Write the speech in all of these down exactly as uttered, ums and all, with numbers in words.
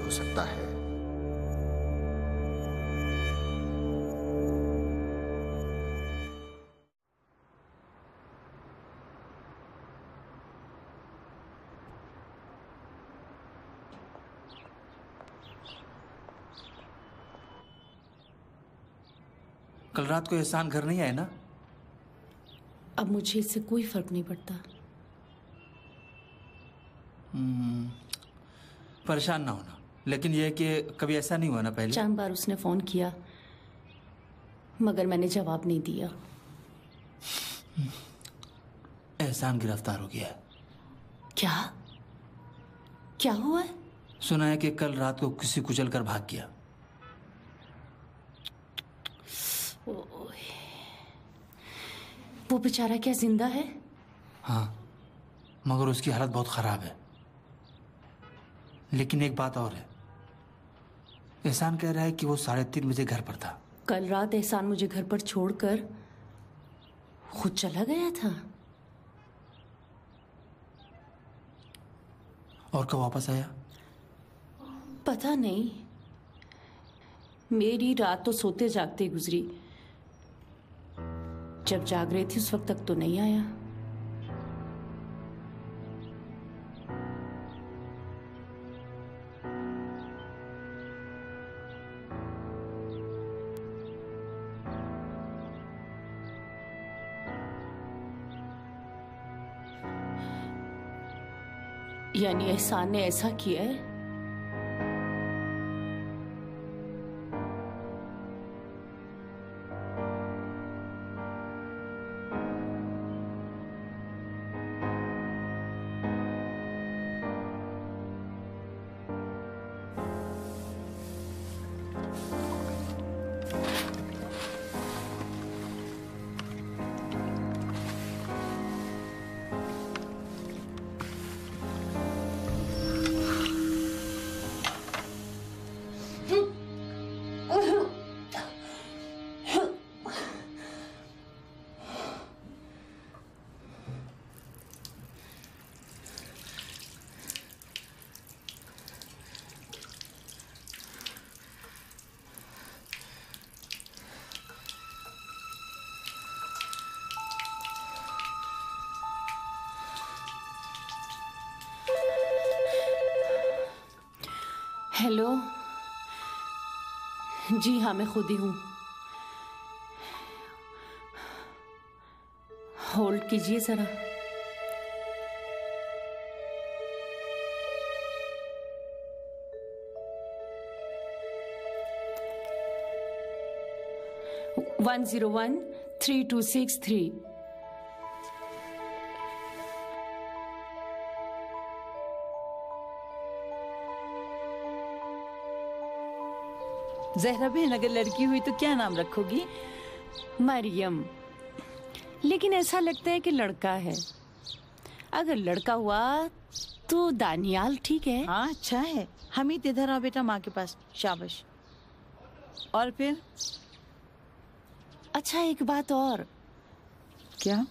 हो सकता है। कल रात को एहसान घर नहीं आए ना? अब मुझे इससे कोई फर्क नहीं पड़ता। परेशान ना होना, लेकिन यह कि कभी ऐसा नहीं हुआ ना पहले? चार बार उसने फोन किया मगर मैंने जवाब नहीं दिया। एहसान गिरफ्तार हो गया है। क्या क्या हुआ है? सुना है कि कल रात को किसी कुचल कर भाग गया। वो बेचारा क्या जिंदा है? हाँ, मगर उसकी हालत बहुत खराब है। लेकिन एक बात और है, एहसान कह रहा है कि वो साढ़े तीन बजे घर पर था। कल रात एहसान मुझे घर पर छोड़कर खुद चला गया था। और कब वापस आया? पता नहीं, मेरी रात तो सोते जागते गुजरी। जब जाग रही थी उस वक्त तक तो नहीं आया। यानी एहसान ने ऐसा किया है? हेलो, जी हाँ मैं खुद ही हूँ। होल्ड कीजिए जरा। One zero one three two six three. Zahra बहन, अगर लड़की हुई तो क्या नाम रखोगी? मरियम। लेकिन ऐसा लगता है कि लड़का है। अगर लड़का हुआ तो दानियाल ठीक है। हाँ अच्छा है। हमीद इधर आओ बेटा, माँ के पास। शाबाश। और फिर? अच्छा एक बात और। क्या?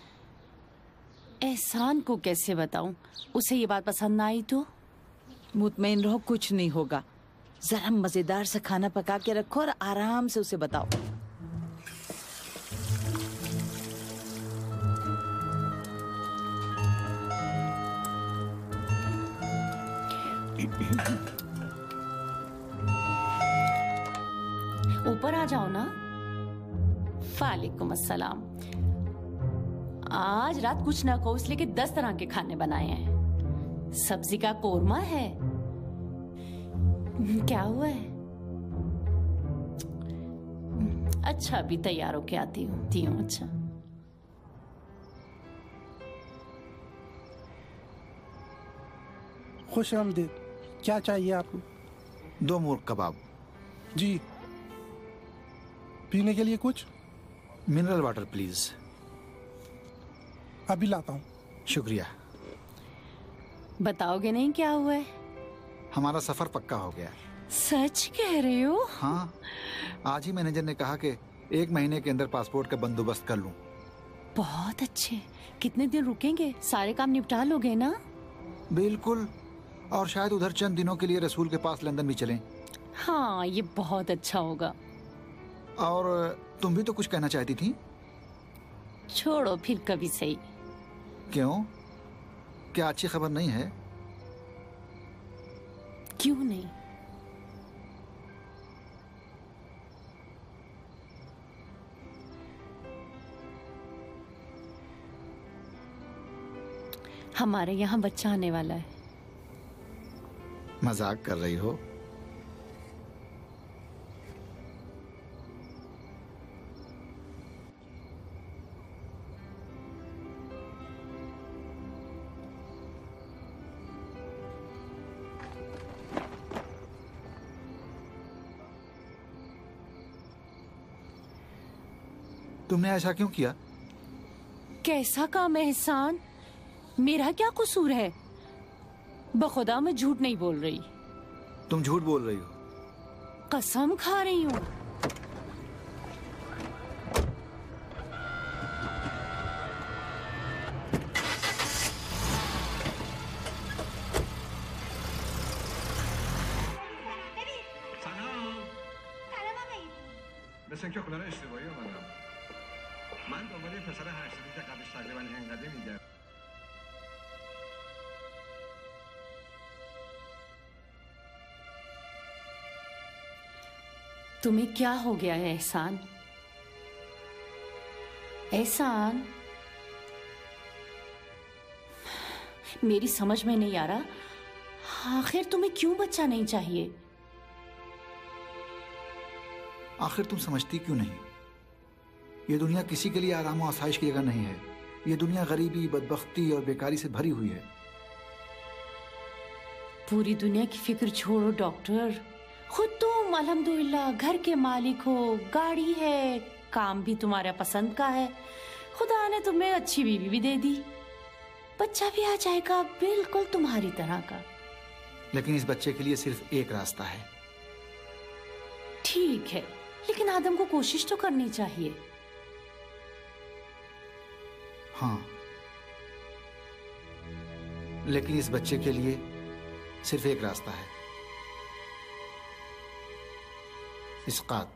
एहसान को कैसे बताऊं? उसे ये बात पसंद ना आई तो? मुतमईन रहो, कुछ नहीं होगा। जरा मजेदार सा खाना पका के रखो और आराम से उसे बताओ। ऊपर आ जाओ ना। वालेकुम अस्सलाम। आज रात कुछ ना कहो इसलिए कि दस तरह के खाने बनाए हैं। सब्जी का कोरमा है। क्या हुआ है? अच्छा अभी तैयार होके आती हूँ। ती हूँ। अच्छा खुश आमदीद। क्या चाहिए आपको? दो मुर्ग कबाब। जी। पीने के लिए कुछ? Mineral water please. अभी लाता हूँ। शुक्रिया। बताओगे नहीं क्या हुआ है? हमारा सफर पक्का हो गया। सच कह रहे हो? हाँ, आज ही मैनेजर ने कहा कि एक महीने के अंदर पासपोर्ट का बंदोबस्त कर लूं। बहुत अच्छे। कितने दिन रुकेंगे? सारे काम निपटा लोगे ना? बिल्कुल। और शायद उधर चंद दिनों के लिए रसूल के पास लंदन भी चलें। हाँ, ये बहुत अच्छा होगा। और तुम भी तो कुछ कहना चाहती थी। छोड़ो, फिर कभी सही। क्यों, क्या अच्छी खबर नहीं है? क्यों नहीं? हमारे यहाँ बच्चा आने वाला है। मजाक कर रही हो? तुमने ऐसा क्यों किया? कैसा काम है एहसान? मेरा क्या कसूर है? बखुदा मैं झूठ नहीं बोल रही। तुम झूठ बोल रही हो। कसम खा रही हूँ। مثل اینکه خدا اشتباهی اومدم. من دنبال یه پسر هشت ساله که قبلش تقریبا انقدر میگم. तुम्हें क्या हो गया है एहसान? एहसान, मेरी समझ में नहीं आ रहा, आखिर तुम्हें क्यों बच्चा नहीं चाहिए? आखिर तुम समझती क्यों नहीं? ये दुनिया किसी के लिए आराम और आसाइश की जगह नहीं है। ये दुनिया गरीबी, बदबख्ती और बेकारी से भरी हुई है। पूरी दुनिया की फिक्र छोड़ो डॉक्टर। खुद तुम अल्हम्दुलिल्लाह घर के मालिक हो, गाड़ी है, काम भी तुम्हारा पसंद का है, खुदा ने तुम्हें अच्छी बीवी भी दे दी, बच्चा भी आ जाएगा बिल्कुल तुम्हारी तरह का। लेकिन इस बच्चे के लिए सिर्फ एक रास्ता है। ठीक है, लेकिन आदम को कोशिश तो करनी चाहिए। हाँ, लेकिन इस बच्चे के लिए सिर्फ एक रास्ता है, इस्कात।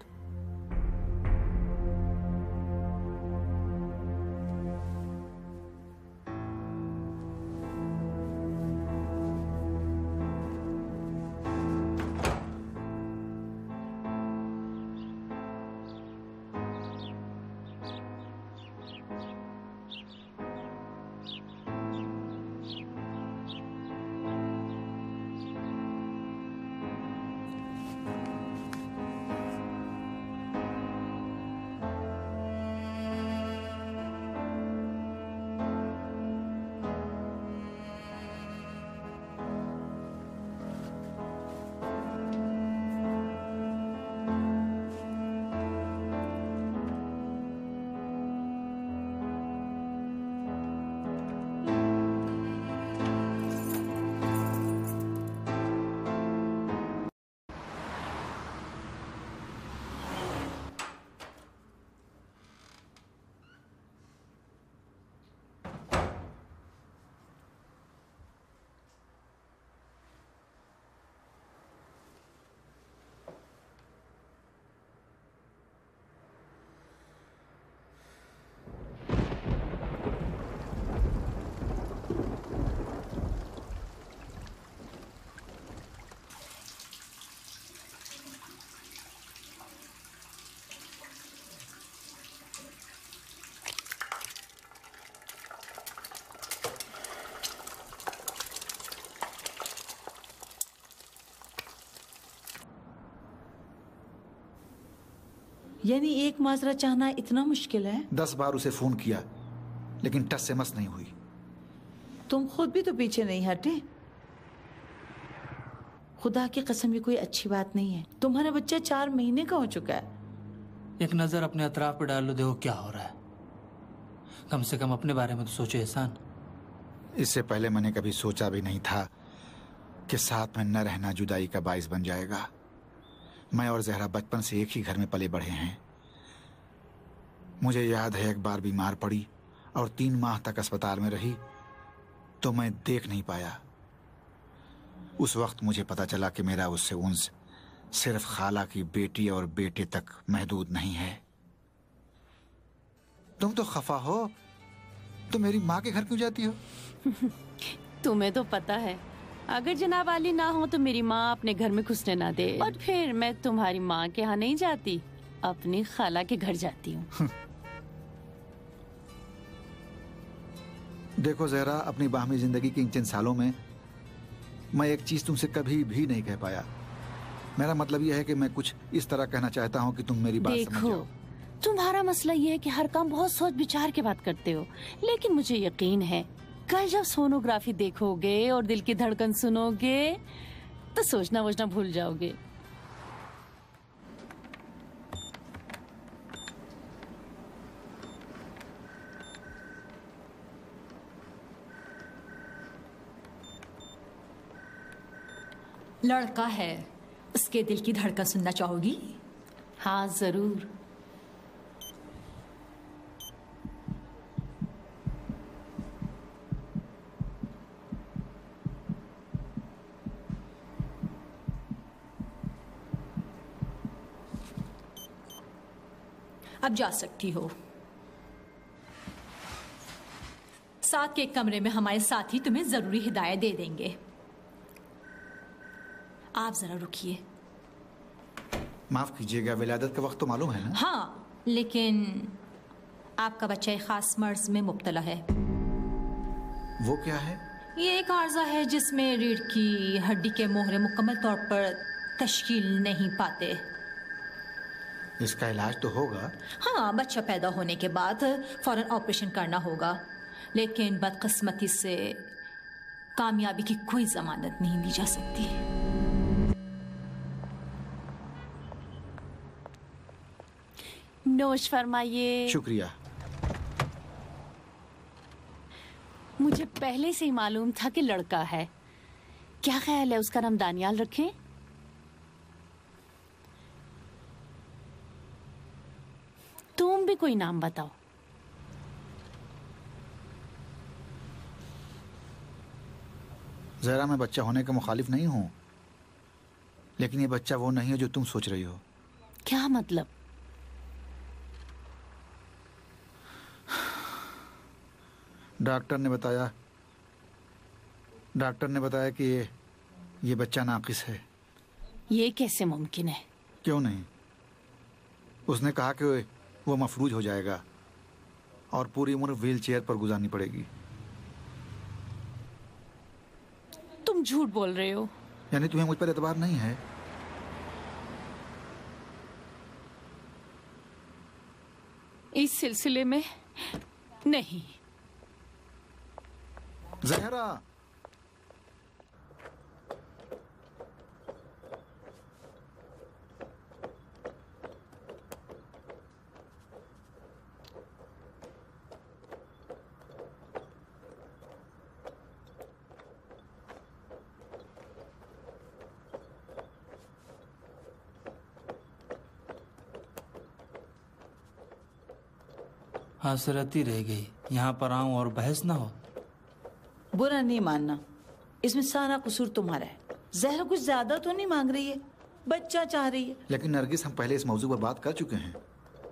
यानी एक माजरा चाहना इतना मुश्किल है? दस बार उसे फोन किया, लेकिन टस से मस नहीं हुई। तुम खुद भी तो पीछे नहीं हटे। खुदा की कसम, ये कोई अच्छी बात नहीं है। तुम्हारा बच्चा चार महीने का हो चुका है। एक नजर अपने अतराफ पे डाल लो, देखो क्या हो रहा है। कम से कम अपने बारे में तो सोचो एहसान। इससे पहले मैंने कभी सोचा भी नहीं था कि साथ में न रहना जुदाई का बाइस बन जाएगा। मैं और जहरा बचपन से एक ही घर में पले बढ़े हैं। मुझे याद है एक बार बीमार पड़ी और तीन माह तक अस्पताल में रही तो मैं देख नहीं पाया। उस वक्त मुझे पता चला कि मेरा उससे उन्स सिर्फ खाला की बेटी और बेटे तक महदूद नहीं है। तुम तो खफा हो, तो मेरी माँ के घर क्यों जाती हो? तुम्हें तो पता है, अगर जनाब आली ना हो तो मेरी माँ अपने घर में घुसने ना दे, और फिर मैं तुम्हारी माँ के यहाँ नहीं जाती, अपनी खाला के घर जाती हूँ। देखो जहरा, अपनी बाहमी जिंदगी के इन चंद सालों में मैं एक चीज तुमसे कभी भी नहीं कह पाया। मेरा मतलब यह है कि मैं कुछ इस तरह कहना चाहता हूँ कि तुम मेरी बात समझ देखो, जाओ। तुम्हारा मसला ये है कि हर काम बहुत सोच विचार के बात करते हो, लेकिन मुझे यकीन है कल जब सोनोग्राफी देखोगे और दिल की धड़कन सुनोगे तो सोचना वोचना भूल जाओगे। लड़का है, उसके दिल की धड़कन सुनना चाहोगी? हाँ जरूर। अब जा सकती हो। साथ के कमरे में हमारे साथी तुम्हें जरूरी हिदायत दे देंगे। आप जरा रुकिए। माफ कीजिएगा, विलादत का वक्त तो मालूम है ना? हाँ, लेकिन आपका बच्चा एक खास मर्ज में मुब्तला है। वो क्या है? ये एक आर्जा है जिसमें रीढ़ की हड्डी के मोहरे मुकम्मल तौर पर तश्कील नहीं पाते। इसका इलाज तो होगा? हाँ, बच्चा पैदा होने के बाद फौरन ऑपरेशन करना होगा, लेकिन बदकिस्मती से कामयाबी की कोई जमानत नहीं दी जा सकती। नोश फरमाइए। शुक्रिया। मुझे पहले से ही मालूम था कि लड़का है। क्या ख्याल है उसका नाम दानियाल रखें? तुम भी कोई नाम बताओ। जहरा, मैं बच्चा होने का मुखालिफ नहीं हूं, लेकिन ये बच्चा वो नहीं है जो तुम सोच रही हो। क्या मतलब? डॉक्टर ने बताया डॉक्टर ने बताया कि ये ये बच्चा नाकिस है। ये कैसे मुमकिन है? क्यों नहीं? उसने कहा कि वो मफलूज हो जाएगा और पूरी उम्र व्हील चेयर पर गुजारनी पड़ेगी। तुम झूठ बोल रहे हो। यानी तुम्हें मुझ पर एतबार नहीं है? इस सिलसिले में नहीं। जहरा, हसरती रह गई, यहाँ पर आऊं और बहस ना हो। बुरा नहीं मानना, इसमें सारा कसूर तुम्हारा है। जहरा कुछ ज्यादा तो नहीं मांग रही है, बच्चा चाह रही है। लेकिन नरगिस, हम पहले इस मौजू पर बात कर चुके हैं।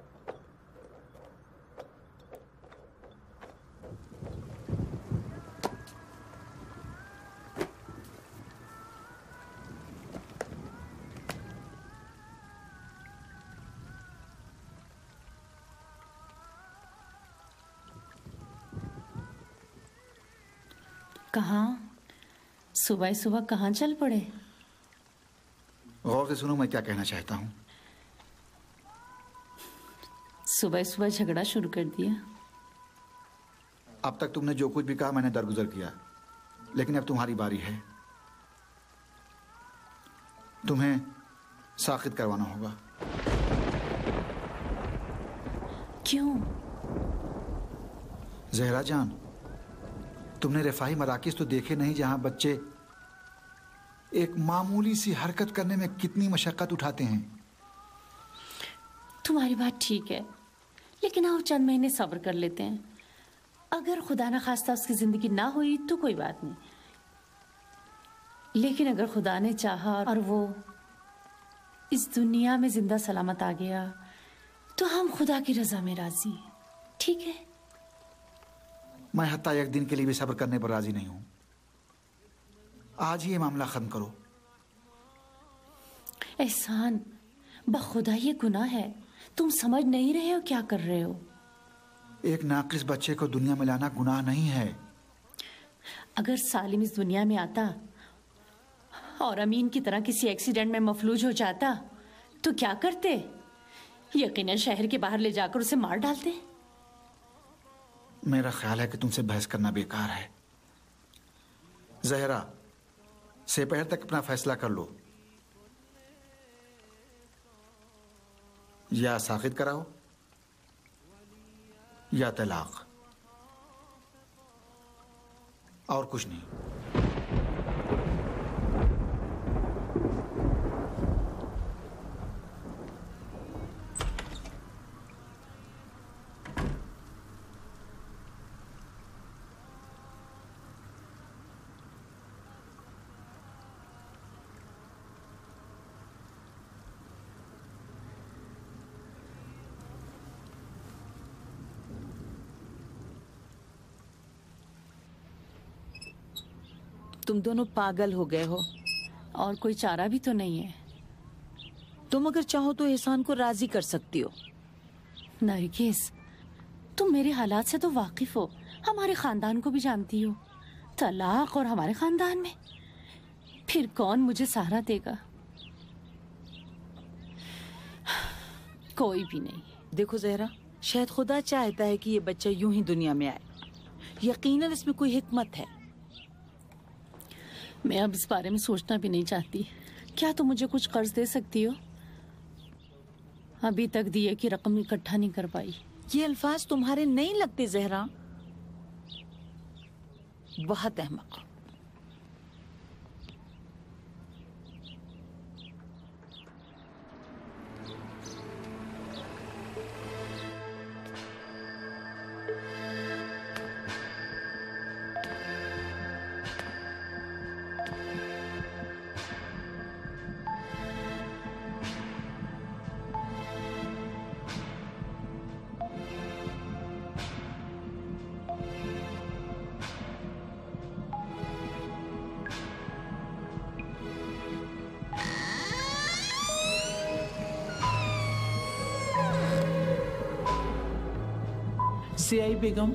कहाँ? सुबह सुबह कहाँ चल पड़े? गौर से सुनो मैं क्या कहना चाहता हूँ। सुबह सुबह झगड़ा शुरू कर दिया। अब तक तुमने जो कुछ भी कहा मैंने दरगुजर किया, लेकिन अब तुम्हारी बारी है। तुम्हें साकित करवाना होगा। क्यों? जहरा जान, तुमने रिफाही मराकिज तो देखे नहीं जहां बच्चे एक मामूली सी हरकत करने में कितनी मशक्कत उठाते हैं। तुम्हारी बात ठीक है, लेकिन और चंद महीने सब्र कर लेते हैं। अगर खुदा ना खास्ता उसकी जिंदगी ना हुई तो कोई बात नहीं, लेकिन अगर खुदा ने चाहा और वो इस दुनिया में जिंदा सलामत आ गया तो हम खुदा की रजा में राजी, ठीक है? मैं हत्ता एक दिन के लिए भी सब्र करने पर राजी नहीं हूं। आज ही ये मामला खत्म करो। एहसान, बखुदा ये गुनाह है। तुम समझ नहीं रहे हो क्या कर रहे हो। एक नाकिस बच्चे को दुनिया में लाना गुनाह नहीं है। अगर सालिम इस दुनिया में आता और अमीन की तरह किसी एक्सीडेंट में मफलूज हो जाता तो क्या करते? यकीनन शहर के बाहर ले जाकर उसे मार डालते। मेरा ख्याल है कि तुमसे बहस करना बेकार है। जहरा, दोपहर तक अपना फैसला कर लो। या साखित कराओ या तलाक, और कुछ नहीं। तुम दोनों पागल हो गए हो। और कोई चारा भी तो नहीं है। तुम अगर चाहो तो एहसान को राजी कर सकती हो। नरगिस, तुम मेरे हालात से तो वाकिफ हो, हमारे खानदान को भी जानती हो। तलाक और हमारे खानदान में फिर कौन मुझे सहारा देगा? कोई भी नहीं। देखो जहरा, शायद खुदा चाहता है कि ये बच्चा यूं ही दुनिया में आए। यकीनन इसमें कोई हिकमत है। मैं अब इस बारे में सोचना भी नहीं चाहती। क्या तुम मुझे कुछ कर्ज दे सकती हो? अभी तक दिए की रकम इकट्ठा नहीं कर पाई। ये अल्फाज तुम्हारे नहीं लगते जहरा। बहुत अहमक। सियाई बेगम,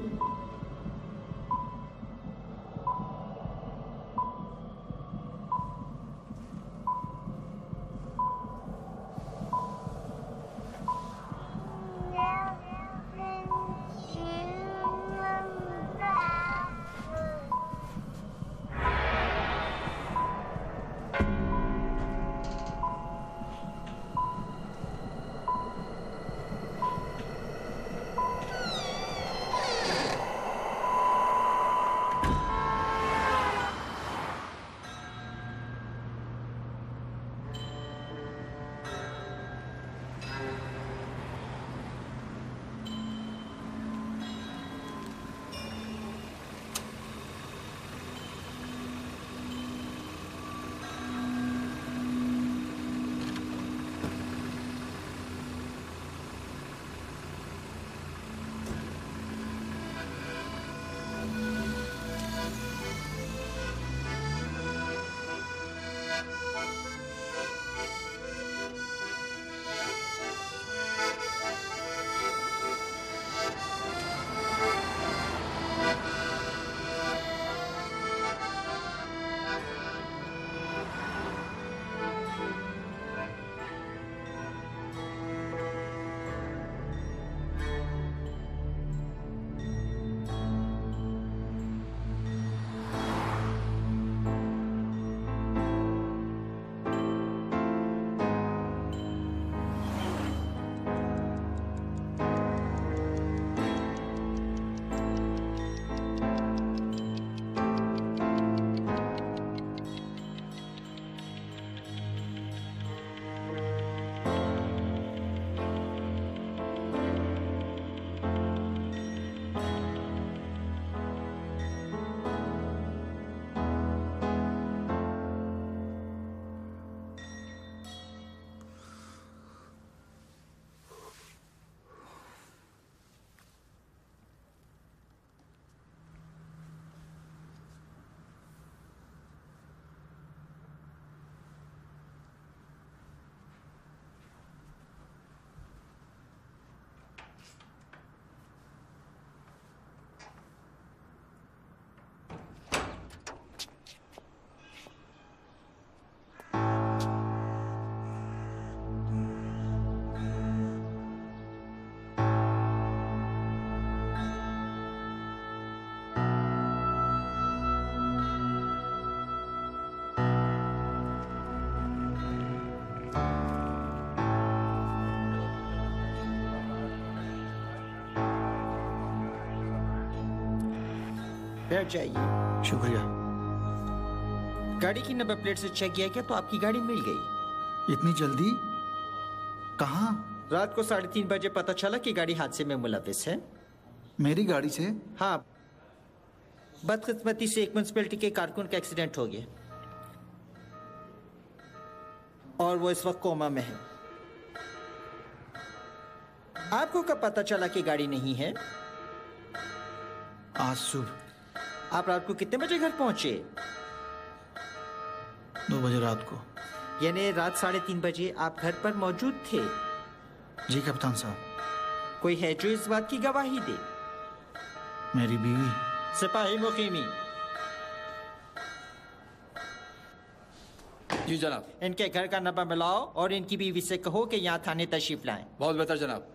बैठ जाइए। शुक्रिया। गाड़ी की नंबर प्लेट से चेक किया क्या तो आपकी गाड़ी मिल गई। इतनी जल्दी? कहाँ? रात को साढ़े तीन बजे पता चला कि गाड़ी हादसे में मुलविस है। मेरी गाड़ी से? हाँ, बदकिस्मती से एक म्युनिसिपैलिटी के कारकुन का एक्सीडेंट हो गया और वो इस वक्त कोमा में है। आपको कब पता चला कि गाड़ी नहीं है? आज सुबह। आप रात को कितने बजे घर पहुंचे? दो बजे रात को। यानी रात साढ़े तीन बजे आप घर पर मौजूद थे? जी कप्तान साहब। कोई है जो इस बात की गवाही दे? मेरी बीवी। सिपाही मुकीमी। जी जनाब। इनके घर का नंबर मिलाओ और इनकी बीवी से कहो कि यहाँ थाने तशरीफ लाएं। बहुत बेहतर जनाब।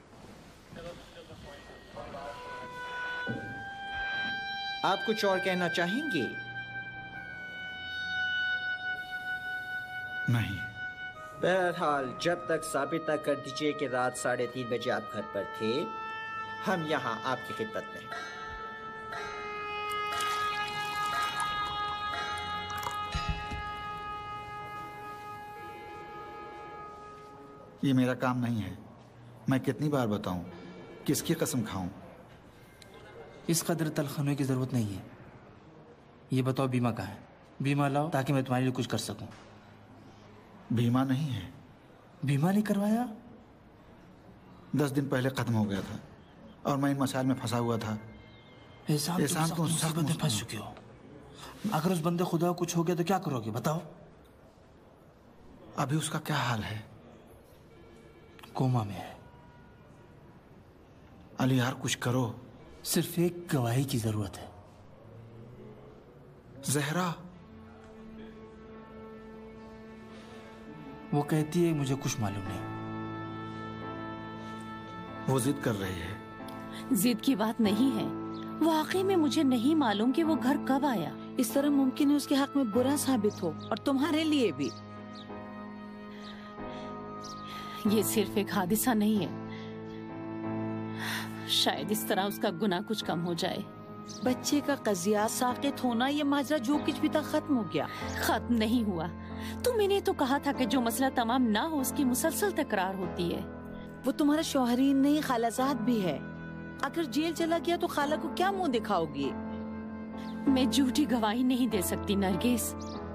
आप कुछ और कहना चाहेंगे? नहीं। बहरहाल जब तक साबित कर दीजिए कि रात साढ़े तीन बजे आप घर पर थे, हम यहाँ आपकी खिदमत में हैं। ये मेरा काम नहीं है। मैं कितनी बार बताऊं, किसकी कसम खाऊं? इस कदर तलखनों की जरूरत नहीं है। ये बताओ बीमा कहाँ है? बीमा लाओ ताकि मैं तुम्हारे लिए कुछ कर सकूं। बीमा नहीं है। बीमा नहीं करवाया? दस दिन पहले खत्म हो गया था और मैं इन मसाइल में फंसा हुआ था। एहसान, एहसान तुम सख्त मुसीबत में फंस चुके हो। अगर उस बंदे खुदा को कुछ हो गया तो क्या करोगे बताओ? अभी उसका क्या हाल है? कोमा में है। अली यार कुछ करो। सिर्फ एक गवाही की जरूरत है। जहरा। वो कहती है मुझे कुछ मालूम नहीं। वो जिद कर रही है। जिद की बात नहीं है, वाकई में मुझे नहीं मालूम कि वो घर कब आया। इस तरह मुमकिन है उसके हक में बुरा साबित हो और तुम्हारे लिए भी। ये सिर्फ एक हादिसा नहीं है, शायद इस तरह उसका गुनाह कुछ कम हो जाए। बच्चे का कजिया साकित होना, ये माजरा जो कुछ भी था खत्म हो गया। खत्म नहीं हुआ। तुमने तो कहा था कि जो मसला तमाम ना हो उसकी मुसलसल तकरार होती है। वो तुम्हारा शौहरीन नहीं खालाजाद भी है। अगर जेल चला गया तो खाला को क्या मुंह दिखाओगी? मैं झूठी गवाही नहीं दे सकती नरगिस।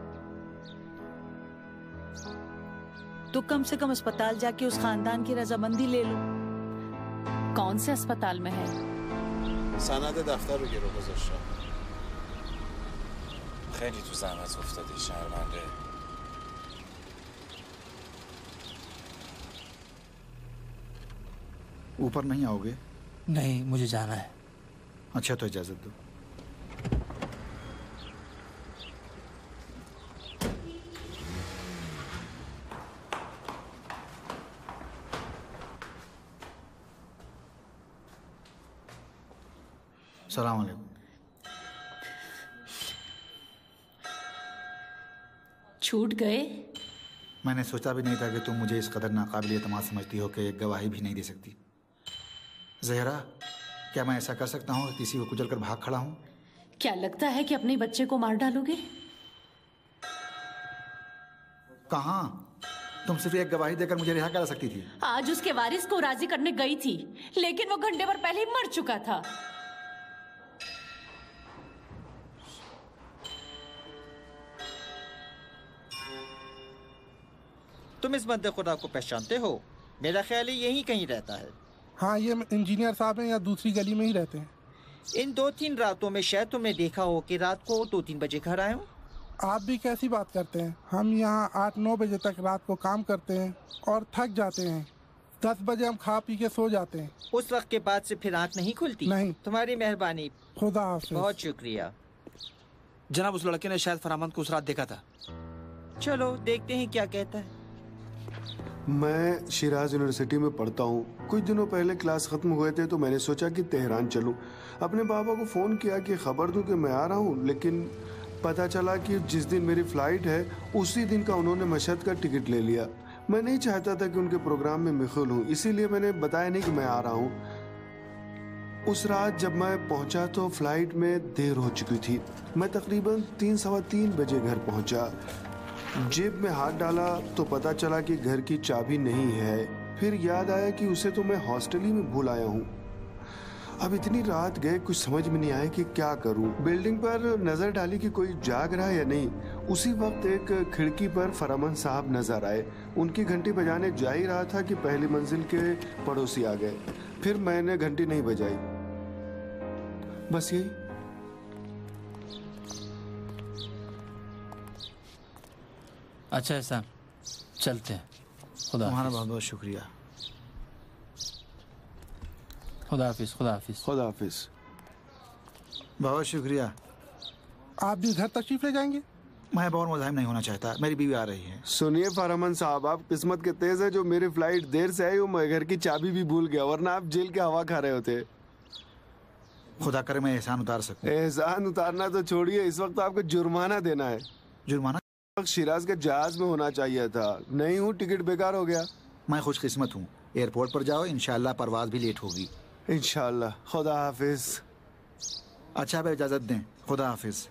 तो कम से कम अस्पताल जाके उस खानदान की रजामंदी ले लो। कौन से अस्पताल में है? सند دفتر رو گرو گذاشتم. خیلی تو زحمت افتادی شرمنده. ऊपर नहीं आओगे? नहीं, मुझे जाना है। अच्छा तो इजाजत दो। सलाम अलैकुम। छूट गए? मैंने सोचा भी नहीं था कि तुम मुझे इस कदर नाकाबिल एतमाद समझती हो कि एक गवाही भी नहीं दे सकती। जहरा, क्या मैं ऐसा कर सकता हूँ कि किसी को कुचल कर भाग खड़ा हूँ? क्या लगता है कि अपने बच्चे को मार डालोगे? कहाँ? तुम सिर्फ एक गवाही देकर मुझे रिहा करा सकती थी। आज उसके वारिस को राजी करने गई थी, लेकिन वो घंटे भर पहले ही मर चुका था। तुम इस बंदे खुदा को पहचानते हो? मेरा ख्याल है यहीं कहीं रहता है। हाँ, ये इंजीनियर साहब हैं या दूसरी गली में ही रहते हैं। इन दो तीन रातों में शायद तुमने देखा हो कि रात को दो तीन बजे घर आए हो। आप भी कैसी बात करते हैं? हम यहाँ आठ नौ बजे तक रात को काम करते हैं और थक जाते हैं। दस बजे हम खा पी के सो जाते हैं। उस वक्त के बाद से फिर आँख नहीं खुलती? नहीं। तुम्हारी मेहरबानी। खुदा हाफिज। बहुत शुक्रिया। जनाब, उस लड़के ने शायद फरामंद को उस रात देखा था। चलो देखते हैं क्या कहता है। मैं शिराज यूनिवर्सिटी में पढ़ता हूँ। कुछ दिनों पहले क्लास खत्म हुए थे तो मैंने सोचा कि तेहरान चलूँ। अपने पापा को फ़ोन किया कि ख़बर दूँ कि मैं आ रहा हूँ, लेकिन पता चला कि जिस दिन मेरी फ़्लाइट है उसी दिन का उन्होंने मशहद का टिकट ले लिया। मैं नहीं चाहता था कि उनके प्रोग्राम में मशगूल हूँ, इसीलिए मैंने बताया नहीं कि मैं आ रहा हूँ। उस रात जब मैं पहुंचा तो फ्लाइट में देर हो चुकी थी। मैं तकरीबन तीन सवा तीन बजे घर पहुंचा। जेब में हाथ डाला तो पता चला कि घर की चाबी नहीं है। फिर याद आया कि उसे तो मैं हॉस्टल ही में भूल आया हूँ। अब इतनी रात गए, कुछ समझ में नहीं आया कि क्या करूं। बिल्डिंग पर नजर डाली कि कोई जाग रहा है या नहीं। उसी वक्त एक खिड़की पर फरामान साहब नजर आए। उनकी घंटी बजाने जा ही रहा था कि पहली मंजिल के पड़ोसी आ गए। फिर मैंने घंटी नहीं बजाई, बस यही। अच्छा ऐसा, चलते हैं। खुदा तुम्हारा बहुत बहुत शुक्रिया। खुदा हाफिज। खुदा हाफिज। खुदा हाफिज। बहुत शुक्रिया। आप भी घर तशरीफ ले जाएंगे? मैं और मुज़ाहिम नहीं होना चाहता, मेरी बीवी आ रही है। सुनिए फरामान साहब, आप किस्मत के तेज है जो मेरी फ्लाइट देर से आई हूँ। मैं घर की चाबी भी भूल गया, वरना आप जेल के हवा खा रहे होते। खुदा करे मैं एहसान उतार सकूं। एहसान उतारना तो छोड़िए, इस वक्त आपको जुर्माना देना है। जुर्माना? शिराज के जहाज में होना चाहिए था। नहीं हूँ, टिकट बेकार हो गया। मैं खुशकिस्मत हूँ। एयरपोर्ट पर जाओ, इंशाल्लाह परवाज भी लेट होगी। इंशाल्लाह। खुदा हाफिज। अच्छा अब इजाजत दें। खुदा हाफिज।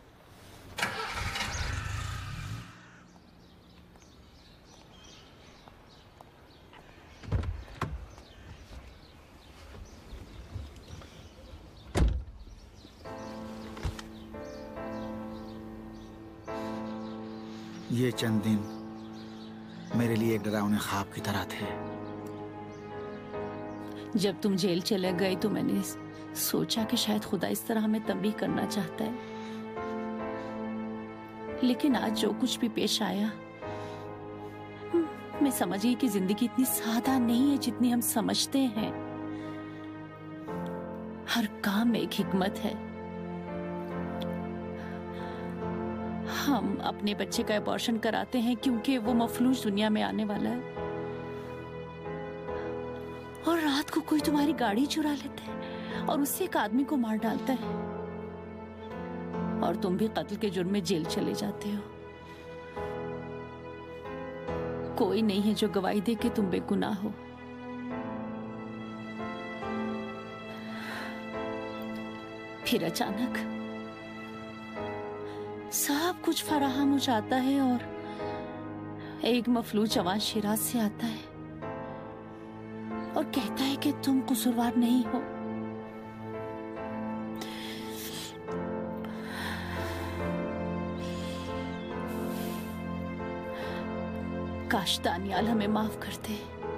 ये चंद दिन मेरे लिए एक डरावने ख्वाब की तरह थे। जब तुम जेल चले गए तो मैंने सोचा कि शायद खुदा इस तरह हमें तंबीह करना चाहता है, लेकिन आज जो कुछ भी पेश आया, मैं समझ गई कि जिंदगी इतनी सादा नहीं है जितनी हम समझते हैं। हर काम में एक हिकमत है। हम अपने बच्चे का अबॉर्शन कराते हैं क्योंकि वो मफलूज दुनिया में आने वाला है, और रात को कोई तुम्हारी गाड़ी चुरा लेता है और उससे एक आदमी को मार डालता है, और तुम भी कत्ल के जुर्म में जेल चले जाते हो। कोई नहीं है जो गवाही दे कि तुम बेगुनाह हो। फिर अचानक सब कुछ फराहम हो जाता है और एक मफलूज जवान शिराज से आता है और कहता है कि तुम कसूरवार नहीं हो। काश दानियाल हमें माफ कर दे।